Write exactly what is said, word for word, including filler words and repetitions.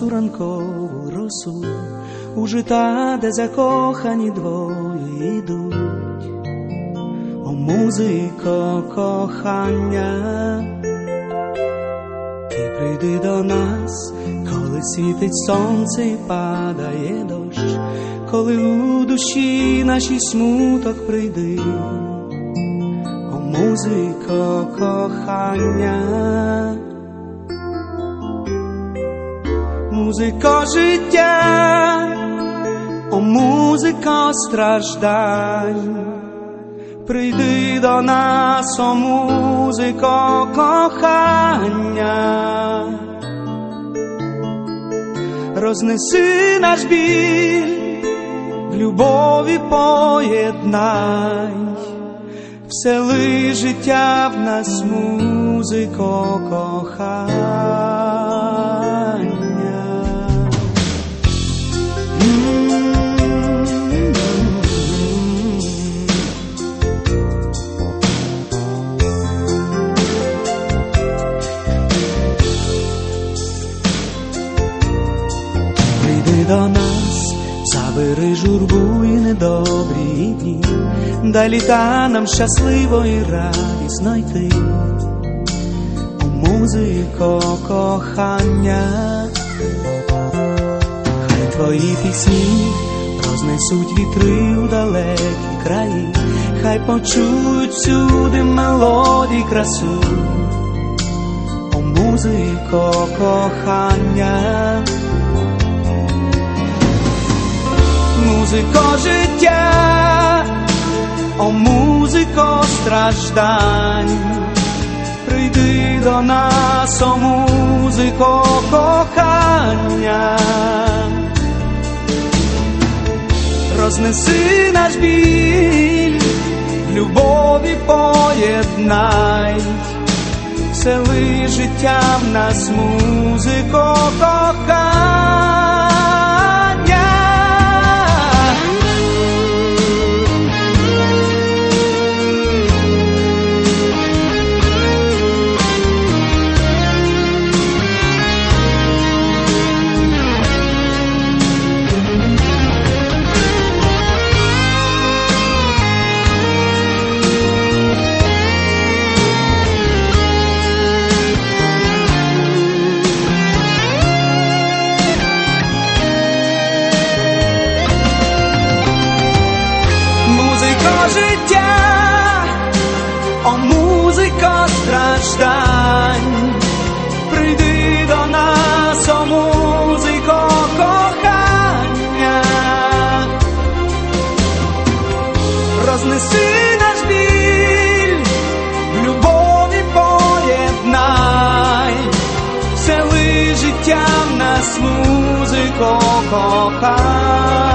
у ранкову росу, у жита, де закохані двоє йдуть. О, музико кохання, ти прийди до нас, коли світить сонце і падає дощ, коли у душі нашій смуток прийди. О, музико кохання, музико життя, о, музико страждань, прийди до нас, о, музико кохання, рознеси наш біль, в любові поєднай, всели життя в нас, музико кохання. Прийди до нас, забери журбу і недобрі дні, дай літа нам щасливо і радісно йти. О, музико кохання, хай твої пісні рознесуть вітри у далекі краї, хай почують всюди мелодій красу. О, музико кохання, музико життя, о, музико страждань, прийди до нас, о, музико кохання, рознеси наш біль, в любові поєднай, всели життя в нас, музико кохання. Життя, о, музико страждань, прийди до нас, о, музико кохання, рознеси наш біль, в любові поєднай, всели життя в нас, музико кохання.